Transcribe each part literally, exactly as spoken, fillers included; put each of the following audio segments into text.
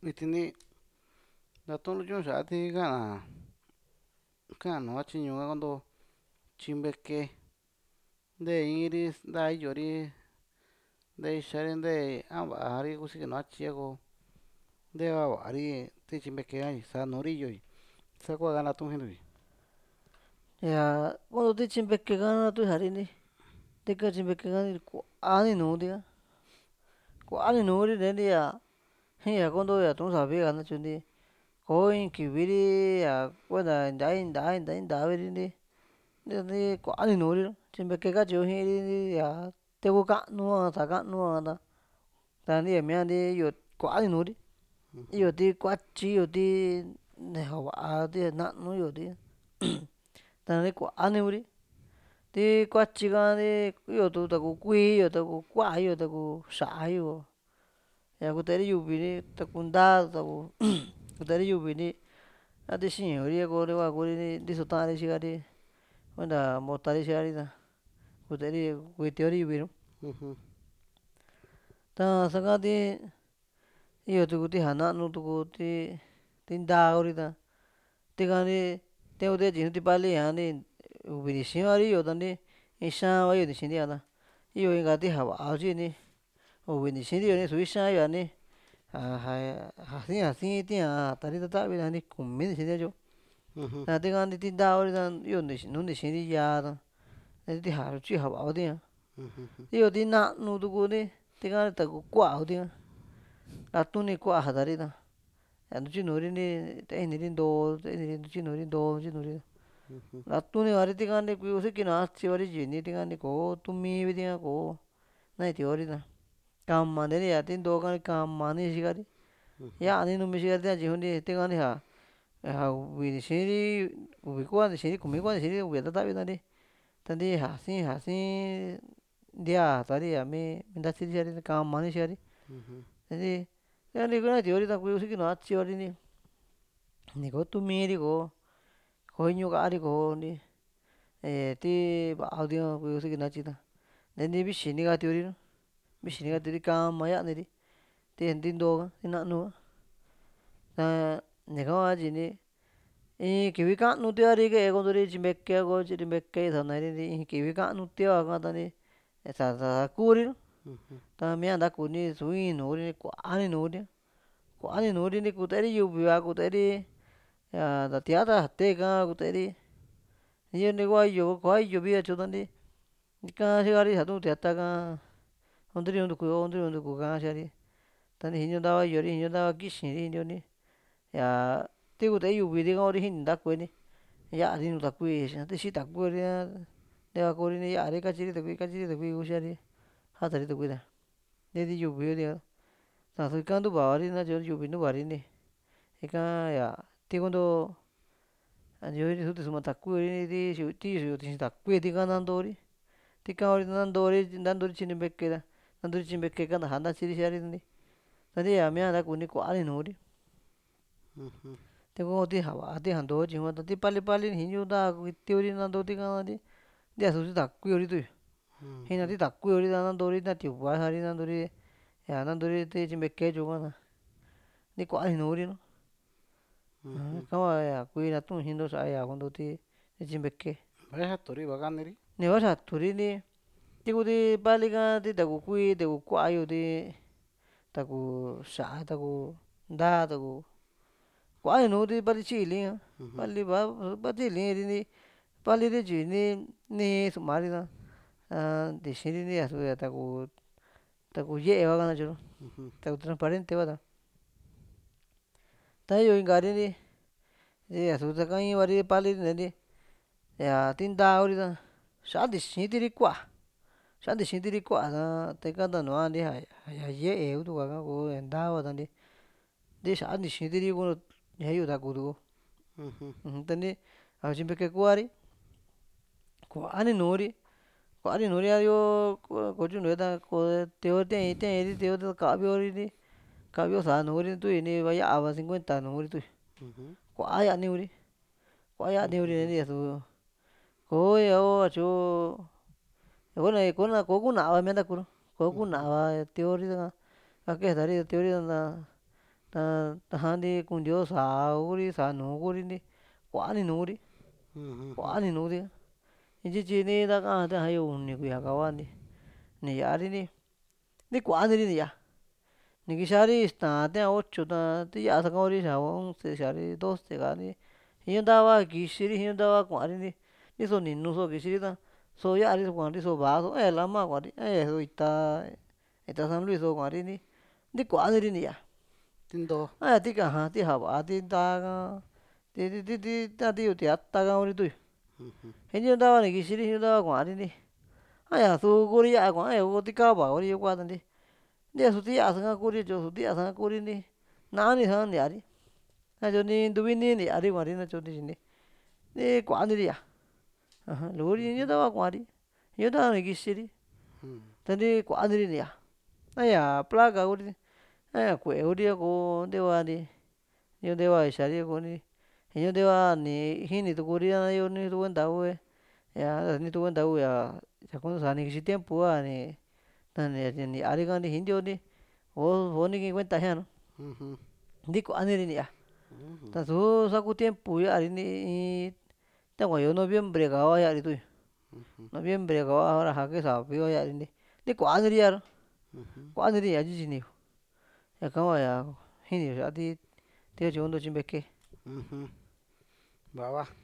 Iti ní ntatú'u luchún xa'a ti ka'an ka'an nuu atyiñu ka kontoo tyinveke ntee iinri ntaa iyori ntee ixari ntee a va'a ri kusiki nuu atyi a ko ntee va va'a ri ti tyinveke ka ni sa nuu ri iyo sa kua ka natu'un xiintu. yaa kondo ti tyinveke ka natu'un sa'a ri ni tika tyinveke ka kua'a ni nuu tika kua'a ni nuu ri nte ntia jin ña kontoo ña tu'un savi ka nakatye nti koo in kivi ri a kuenta nta inta inta inta ve'e ri nti kua'a ni nuu ri tyinveke katyi yo jiiri yaa teku ka'nu a sáa ka'nu a ta ta ntia mia nti iyo kua'a ni nuu ri iyo ti kuatyi iyo ti ja va'a ti nanu iyo ti ta kua'a ni Kuri ti kuatyi ka iyo tu taku kuíí iyo taku ku'a iyo taku xa'a iyo ña kute ri yuvi ri taku ntaa taku kute ri yuvi ri a ti xii'n yo ri hua Kuri ntiso ta'an ri xikari kuenta mota ri xikari ta kute ri kuitio ri yuvi nu ta saka ti iyo tuku ti ja nanu tuku ti ti ntaa Kuri ta tika ni taku ti tyinu ti pali ña uvi ni xii'va iyo ta in xaan va iyo ni xini a ta iyo inka ti ja va'a tyini uvi ni xiri iyo ni su ixaan yoa ni ja ja sii a sii ti'a jata ri tatavi ta kumi ni xinia katyo ta tika ti ntaa Kuri ta iyo nu ni xiiri yaa ta ti ja tyi ja va'a ti'a iyo ti nanu tuku ni tika taku ku'a ku tika latun ni ku'a jata ri ta ña ntutyinu ri ta ini ri ntoo ta ini ri ntutyinu ri ntoo ntutyinu ri latun ni va ri tika kusiki nuu atyi va ri tyi ni tika kò'o tu mii vi tika kò'o na ni tio ri ta kama nte ni a ti ntoo ka kama ni xikari ya'a ni numi xikari ta'a tyiñu nti tika ni ja ja uvi ni xiiri uvi kua ni xiiri kumi kua ni xiiri uvi a tatavi ta nti ta nti ja sii ja sii ntia jata ri a mi ntatyi ri xikari kama ni xikari nti tika ni na tio ri ta kusiki nuu atyi va ri ni ni kò'o tu miiri kò'o kò'o iñu ka'a ri kò'o nti eh ti va'a tia kusiki nuu atyi ta nte nti vixi ni ka tio ri nu vixi ni ka tio ri kama yani ri ti ntoo ka ti nanu ka ta ñaka hua tyi nti in kivi ka'nu tiva ri kee kontori tyinveke a ko tyinveke sanai ri in kivi ka'nu tiva ka ta ni sa sa Kuri nu ta mia ntakuni su in nuu ri kua'a ni nuu ri kua'a ni nuu ri kute ri yuvi va kute ri ña nta tiata ite ka kute ri iyo nti kua iyo kua iyo via tyo ta nti ika xikari ja tu'un tiata ka kontori nu ntuku yo kontori nu ntuku ka'an xikari ta ni xinio ntava iyo ri xinio ntava kixi ri xinio ni yaa ti kute yuvi ri ka Kuri jini ntakue ni ya'a ri nuu takui ti xii takue ri a ntiva Kuri ya'a ri katyi ri takui katyi ri takui kuxia ri jata ri takui ta nteeti yuvi yo tika ta'su ika ntuva ri nakatye yuvi ntuva ri nti ika yaa ti kuntoo nakatye yo su tisuma takui ti ti yu tixi takui tika nantori tika Kuri nantori nantori tyinveke ta nantori tyinveke kanta ja ntatyi ri xikari nti ta ntia mia ntakuni kua'a ni nuu ri taku ti ja va'a ti ja ntoo tyiñu ti pali pali ni xinio nta kuitio ri nanto tika ti ntiasu ti takui yo ri tu yu jina ti takui yo ri ta nantori na tiu'va sa'a ri nantori ña nantori ti tyinveke katyo ka ta ni kua'a ni nuu ri nu aja ika hua kui natu'un xinto xa'a ña konto ti tyinveke ni satu ri va kani ri ni ivasatu ri nti ti kuu ti pali ka ti taku kuíí taku ku'a yo ti taku xa'a taku ntaa taku kua'a ni nuu ti pali tyili ka pali va pali tyili ri nti pali ri tyi ni nii su'uma ri ta ñaa tixiri asu taku taku ye'e ha nakatye nu taku transparente va ta ta iyo inka ri nti asu ta in va ri pali ri nte nti ña ti ntaa Kuri ta xanti xiitiri ku'a xanti xiitiri ku'a ta ika ta nua nti ña ye'e kutu'ka ka kò'o ña ntaa va ta nti ti xanti xiitiri kuu ña iyo taku tuku ujun ta nti ja tyinveke kua ri kua'a ni nuu ri kua'a ni nuu ri a yo kotyonue ta ko teo tei'i tei'i teo ka'vio ri nti ka'vio sáa nuu ri tu'yu ni va ya'a va cincuenta nuu ri tu'yu kua'a ya'ni Kuri kua'a ya'ni Kuri asu kò'o ña katyo kona kò'o kuna va mia ntakuru kò'o kuna va teo ri ka kesa ri teo ri nta ta tajandi kuntiu sáa Kuri sáa nuu Kuri kua'ani nuu Kuri kua'ani nuuti intyi tyini taka'an tea yo uni kuiya kava ni ya'a ni kua'aniri ni ya'a ni kixari ixta tea ocho ta ti ya'a sakauri xia once xiari doce kani iña ntava kixiri iña ntava kuari riso ninu so kixiri ta soo ya'ari kuari so va'a so ´ee lama kuari ´ee so ita ita San Luis so kuari ni kuaniri ni ya'a tindo aja tika aja ti ja va'a ti ntaa ka ti ti ti tati yu tiata ka Kuri tuyu iña ntava ni kixiri iña ntava kuari aña suu Kuri ya'a kua aña kuu tika va'a Kuri kua ntiasu ti ya'a saka Kuri tyo ti ya'a saka Kuri na'ni saka ni ya'ari natyo ni ntuvini ni ya'ari kuari natyo ni kuaniri ya'a aja Kuri iña ntava kuari iña ntava ni kixiri ta ni kuaniri ni ya'a aña placa Kuri aña ku'e Kuri a koo nteva yo nteva ixari kuni iña nteva ni jini tukuri a yo nitu kuenta kue ña nitu kuenta kuu ña ñaku sa'a ni kixi tiempo a ni tani ni ya'ari ka nintio kò'o ni kii kuenta jia nuu ni kuaniri ni ya'a ta'su saku tiempo ya'ari in ta kuayo noviembre kava ya'ari tu'u noviembre kava hora ja savi kua ya'ari ni kuaniri ya'a kuaniri ya'a tyi tyiniyu ñaka hua ña jiniyu xa'a ti katyinto tyimbieke va'a va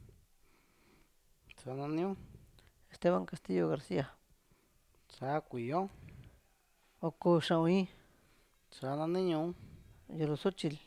sa'a naniun Esteban Castillo Garcia sa'a kuiyon oko xa'un iin sa'a nani ñu'un yoloxochitl